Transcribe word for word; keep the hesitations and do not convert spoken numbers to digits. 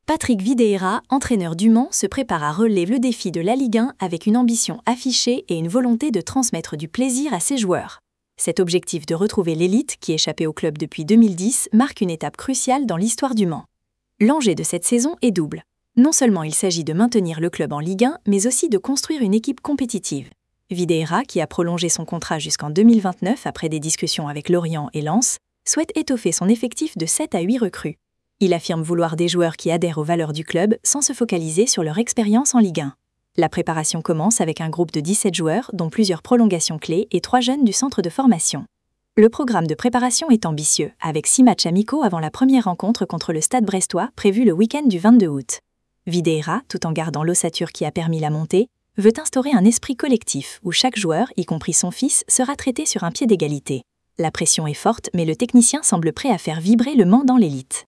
Patrick Videira, entraîneur du Mans, se prépare à relever le défi de la Ligue un avec une ambition affichée et une volonté de transmettre du plaisir à ses joueurs. Cet objectif de retrouver l'élite, qui échappait au club depuis deux mille dix, marque une étape cruciale dans l'histoire du Mans. L'enjeu de cette saison est double. Non seulement il s'agit de maintenir le club en Ligue un, mais aussi de construire une équipe compétitive. Videira, qui a prolongé son contrat jusqu'en deux mille vingt-neuf après des discussions avec Lorient et Lens, souhaite étoffer son effectif de sept à huit recrues. Il affirme vouloir des joueurs qui adhèrent aux valeurs du club sans se focaliser sur leur expérience en Ligue un. La préparation commence avec un groupe de dix-sept joueurs, dont plusieurs prolongations clés et trois jeunes du centre de formation. Le programme de préparation est ambitieux, avec six matchs amicaux avant la première rencontre contre le Stade brestois prévue le week-end du vingt-deux août. Videira, tout en gardant l'ossature qui a permis la montée, veut instaurer un esprit collectif où chaque joueur, y compris son fils, sera traité sur un pied d'égalité. La pression est forte, mais le technicien semble prêt à faire vibrer le Mans dans l'élite.